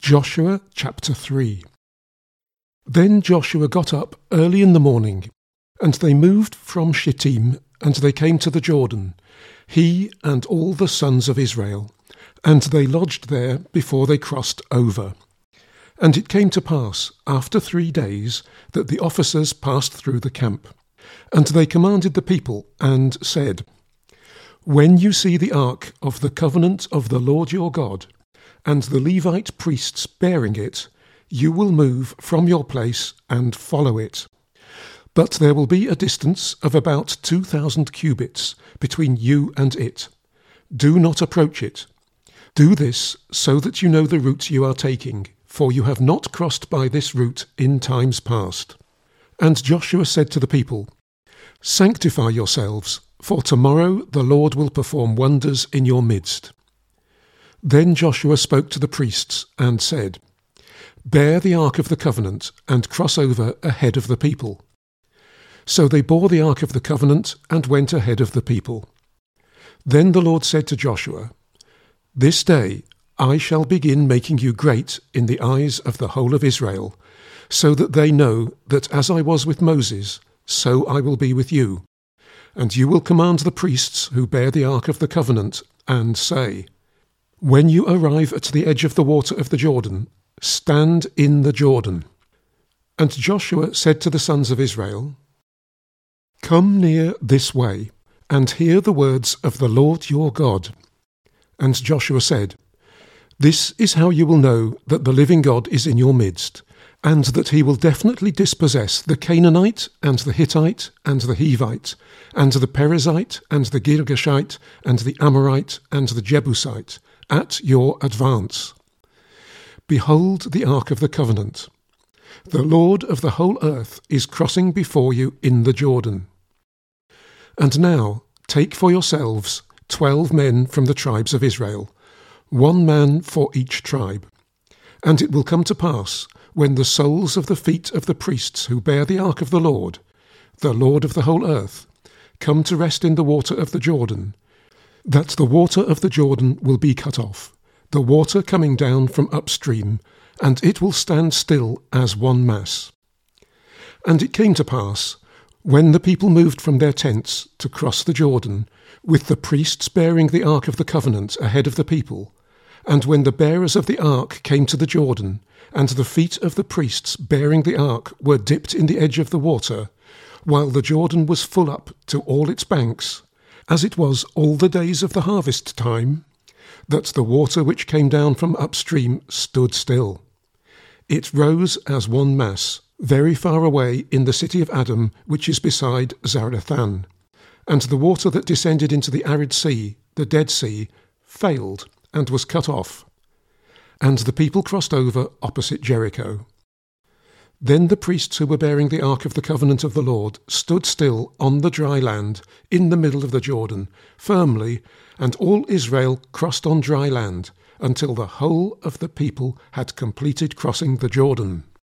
Joshua chapter 3. Then Joshua got up early in the morning, and they moved from Shittim, and they came to the Jordan, he and all the sons of Israel, and they lodged there before they crossed over. And it came to pass, after 3 days, that the officers passed through the camp. And they commanded the people, and said, When you see the ark of the covenant of the Lord your God, and the Levite priests bearing it, you will move from your place and follow it. But there will be a distance of about 2,000 cubits between you and it. Do not approach it. Do this so that you know the route you are taking, for you have not crossed by this route in times past. And Joshua said to the people, Sanctify yourselves, for tomorrow the Lord will perform wonders in your midst. Then Joshua spoke to the priests and said, Bear the ark of the covenant and cross over ahead of the people. So they bore the ark of the covenant and went ahead of the people. Then the Lord said to Joshua, This day I shall begin making you great in the eyes of the whole of Israel, so that they know that as I was with Moses, so I will be with you. And you will command the priests who bear the ark of the covenant, and say, When you arrive at the edge of the water of the Jordan, stand in the Jordan. And Joshua said to the sons of Israel, Come near this way, and hear the words of the Lord your God. And Joshua said, This is how you will know that the living God is in your midst, and that he will definitely dispossess the Canaanite, and the Hittite, and the Hivite, and the Perizzite, and the Girgashite, and the Amorite, and the Jebusite, at your advance. Behold the ark of the covenant. The Lord of the whole earth is crossing before you in the Jordan. And now take for yourselves 12 men from the tribes of Israel, 1 man for each tribe. And it will come to pass, when the soles of the feet of the priests who bear the ark of the Lord of the whole earth, come to rest in the water of the Jordan, that the water of the Jordan will be cut off, the water coming down from upstream, and it will stand still as one mass. And it came to pass, when the people moved from their tents to cross the Jordan, with the priests bearing the ark of the covenant ahead of the people, and when the bearers of the ark came to the Jordan, and the feet of the priests bearing the ark were dipped in the edge of the water, while the Jordan was full up to all its banks, as it was all the days of the harvest time, that the water which came down from upstream stood still. It rose as one mass, very far away in the city of Adam, which is beside Zarethan. And the water that descended into the arid sea, the Dead Sea, failed and was cut off. And the people crossed over opposite Jericho. Then the priests who were bearing the ark of the covenant of the Lord stood still on the dry land in the middle of the Jordan, firmly, and all Israel crossed on dry land, until the whole of the people had completed crossing the Jordan.